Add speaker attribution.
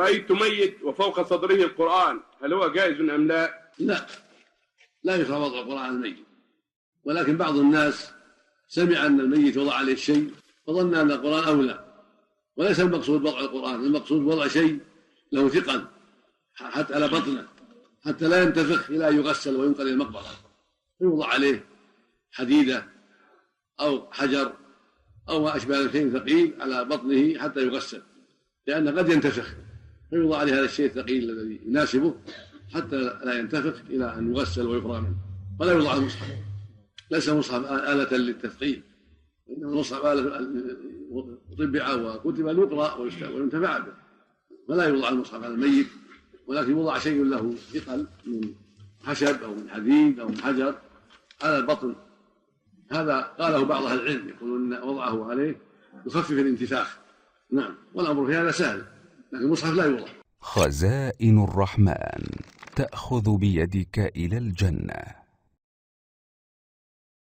Speaker 1: رأيت ميت وفوق صدره القرآن، هل هو جائز أم لا؟
Speaker 2: لا يكره وضع القرآن على الميت، ولكن بعض الناس سمع أن الميت وضع عليه شيء فظن أن القرآن أولى، وليس المقصود وضع القرآن، المقصود وضع شيء له ثقل حتى على بطنه حتى لا ينتفخ إلى أن يغسل وينقل إلى المقبرة، فيوضع عليه حديدة أو حجر أو ما أشبه شيء ثقيل على بطنه حتى يغسل، لأنه قد ينتفخ، فيوضع عليه هذا الشيء الثقيل الذي يناسبه حتى لا ينتفخ إلى أن يغسل ويفرغ منه. ولا يوضع على المصحف، ليس مصحف آلة للتثقيل، إنما المصحف آلة طبع وكتب يقرأ وينتفع به، فلا يوضع المصحف على الميت، ولكن يوضع شيء له ثقل من خشب أو من حديد أو من حجر على البطن. هذا قاله بعض أهل العلم، يقولون أن وضعه عليه يخفف الانتفاخ. نعم، والأمر في هذا سهل، لكن المصحف لا يوضع.
Speaker 3: خزائن الرحمن تأخذ بيدك إلى الجنة.